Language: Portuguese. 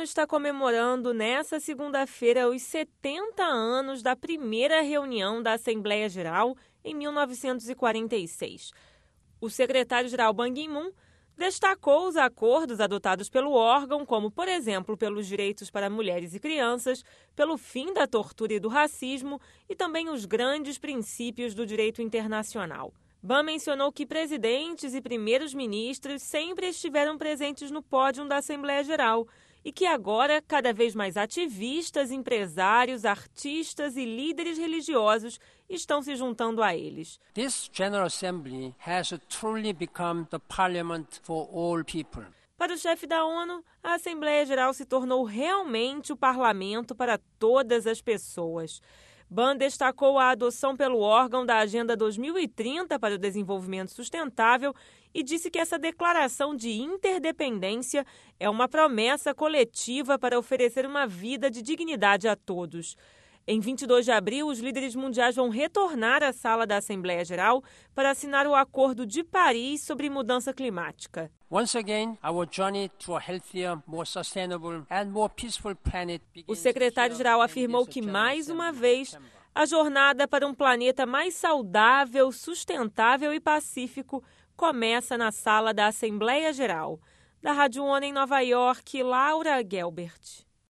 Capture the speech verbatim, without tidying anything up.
ONU está comemorando nesta segunda-feira os setenta anos da primeira reunião da Assembleia Geral em mil novecentos e quarenta e seis. O secretário-geral Ban Ki-moon destacou os acordos adotados pelo órgão, como, por exemplo, pelos direitos para mulheres e crianças, pelo fim da tortura e do racismo e também os grandes princípios do direito internacional. Ban mencionou que presidentes e primeiros ministros sempre estiveram presentes no pódio da Assembleia Geral e que agora, cada vez mais ativistas, empresários, artistas e líderes religiosos estão se juntando a eles. This General Assembly has truly become the parliament for all people. Para o chefe da ONU, a Assembleia Geral se tornou realmente o parlamento para todas as pessoas. Ban destacou a adoção pelo órgão da Agenda dois mil e trinta para o Desenvolvimento Sustentável e disse que essa declaração de interdependência é uma promessa coletiva para oferecer uma vida de dignidade a todos. Em vinte e dois de abril, os líderes mundiais vão retornar à sala da Assembleia Geral para assinar o Acordo de Paris sobre mudança climática. Once again, our journey to a healthier, more sustainable and more peaceful planet begins. O secretário-geral afirmou que, mais uma vez, a jornada para um planeta mais saudável, sustentável e pacífico começa na sala da Assembleia Geral. Da Rádio ONU em Nova York, Laura Gelbert.